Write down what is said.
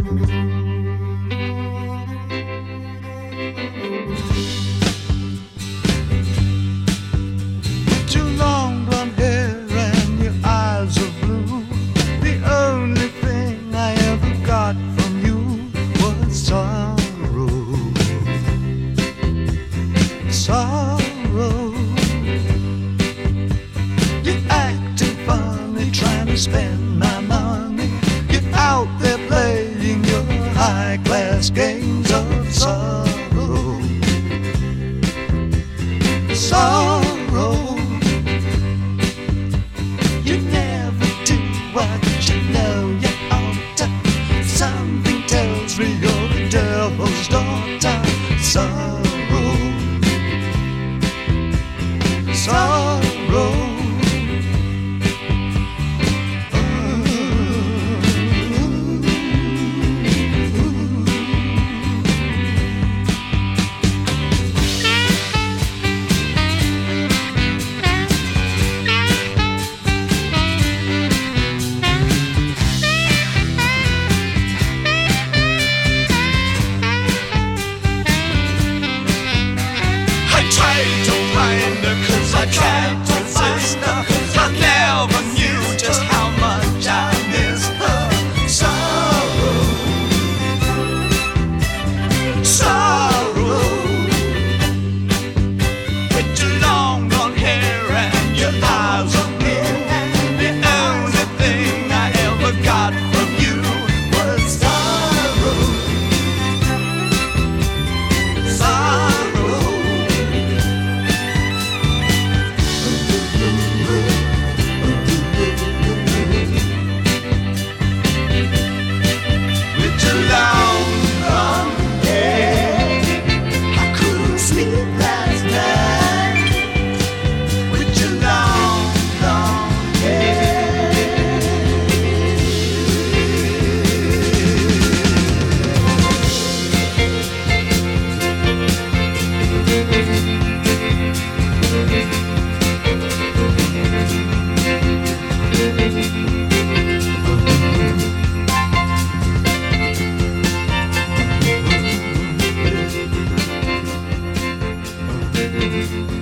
Sorrow, you're acting funny, trying to spend my money. You're out there playing your high-class games of sorrow. Sorrow, you never do what you know you ought to. Something tells me you're the devil's daughter. Sorrow, sorrow. I can't resist her. I never knew just how much I miss her. Sorrow, sorrow. With your long blonde hair and your eyes on me, the only thing I ever got from you was sorrow, sorrow. Thank you.